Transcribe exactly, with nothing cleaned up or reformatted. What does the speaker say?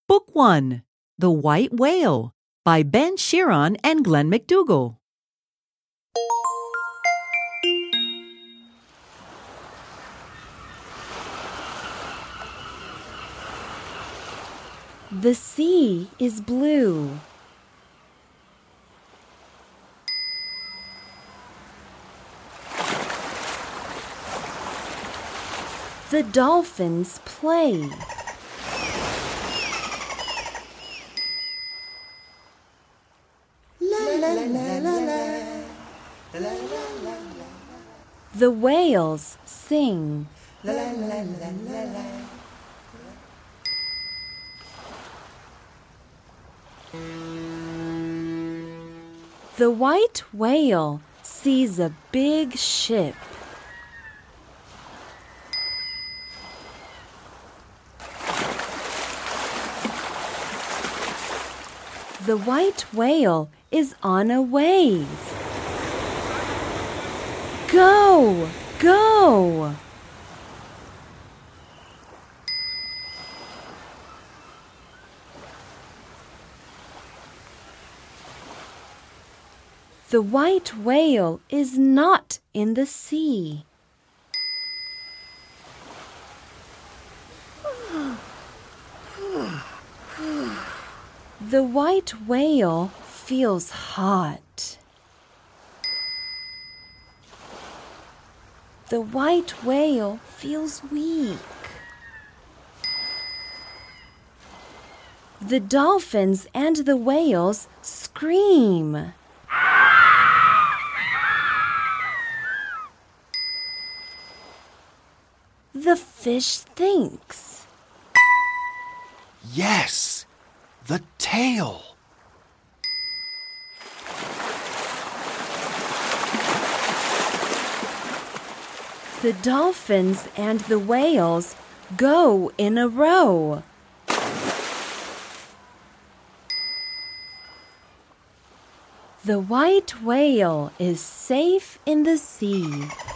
Book one, The White Whale by Ben Sheeran and Glenn McDougall. The sea is blue. The dolphins play. The whales sing. The white whale sees a big ship. The white whale is on a wave. Go! Go! The white whale is not in the sea. The white whale feels hot. The white whale feels weak. The dolphins and the whales scream. The fish thinks. Yes, the tail. The dolphins and the whales go in a row. The white whale is safe in the sea.